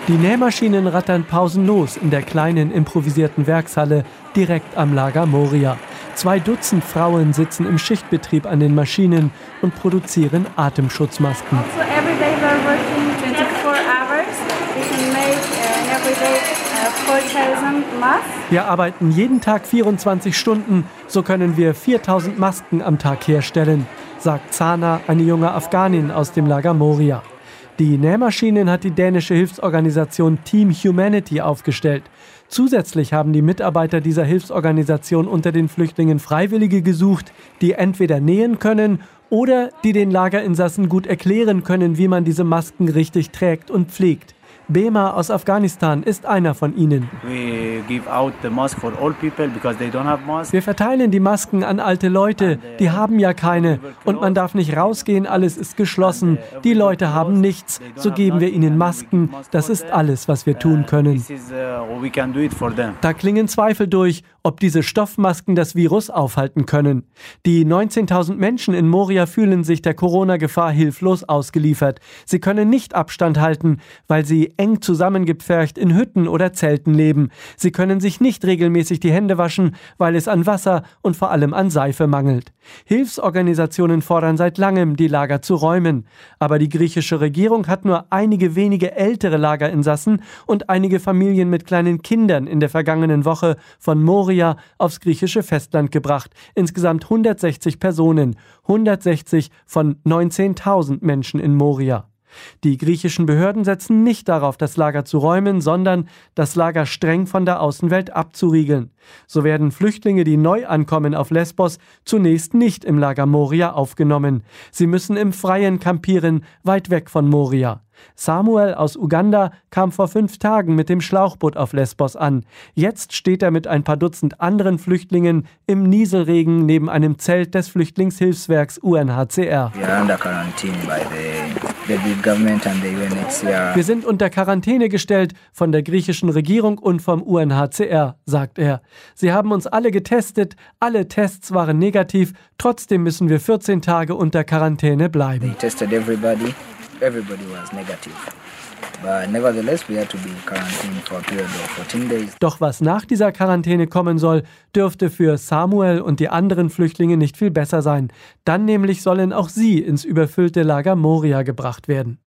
Die Nähmaschinen rattern pausenlos in der kleinen improvisierten Werkshalle direkt am Lager Moria. 2 Dutzend Frauen sitzen im Schichtbetrieb an den Maschinen und produzieren Atemschutzmasken. Also every day we're working 24 hours. We can make every day 4,000 masks. Wir arbeiten jeden Tag 24 Stunden, so können wir 4.000 Masken am Tag herstellen, sagt Sana, eine junge Afghanin aus dem Lager Moria. Die Nähmaschinen hat die dänische Hilfsorganisation Team Humanity aufgestellt. Zusätzlich haben die Mitarbeiter dieser Hilfsorganisation unter den Flüchtlingen Freiwillige gesucht, die entweder nähen können oder die den Lagerinsassen gut erklären können, wie man diese Masken richtig trägt und pflegt. Bema aus Afghanistan ist einer von ihnen. Wir verteilen die Masken an alte Leute, die haben ja keine. Und man darf nicht rausgehen, alles ist geschlossen. Die Leute haben nichts, so geben wir ihnen Masken. Das ist alles, was wir tun können. Da klingen Zweifel durch, ob diese Stoffmasken das Virus aufhalten können. Die 19.000 Menschen in Moria fühlen sich der Corona-Gefahr hilflos ausgeliefert. Sie können nicht Abstand halten, weil sie eng zusammengepfercht in Hütten oder Zelten leben. Sie können sich nicht regelmäßig die Hände waschen, weil es an Wasser und vor allem an Seife mangelt. Hilfsorganisationen fordern seit langem, die Lager zu räumen. Aber die griechische Regierung hat nur einige wenige ältere Lagerinsassen und einige Familien mit kleinen Kindern in der vergangenen Woche von Moria aufs griechische Festland gebracht. Insgesamt 160 Personen, 160 von 19.000 Menschen in Moria. Die griechischen Behörden setzen nicht darauf, das Lager zu räumen, sondern das Lager streng von der Außenwelt abzuriegeln. So werden Flüchtlinge, die neu ankommen auf Lesbos, zunächst nicht im Lager Moria aufgenommen. Sie müssen im Freien kampieren, weit weg von Moria. Samuel aus Uganda kam vor 5 Tagen mit dem Schlauchboot auf Lesbos an. Jetzt steht er mit ein paar Dutzend anderen Flüchtlingen im Nieselregen neben einem Zelt des Flüchtlingshilfswerks UNHCR. Wir sind unter Quarantäne gestellt von der griechischen Regierung und vom UNHCR, sagt er. Sie haben uns alle getestet, alle Tests waren negativ, trotzdem müssen wir 14 Tage unter Quarantäne bleiben. Everybody was negative. But nevertheless, we had to be in quarantine for a period of 14 days. Doch was nach dieser Quarantäne kommen soll, dürfte für Samuel und die anderen Flüchtlinge nicht viel besser sein. Dann nämlich sollen auch sie ins überfüllte Lager Moria gebracht werden.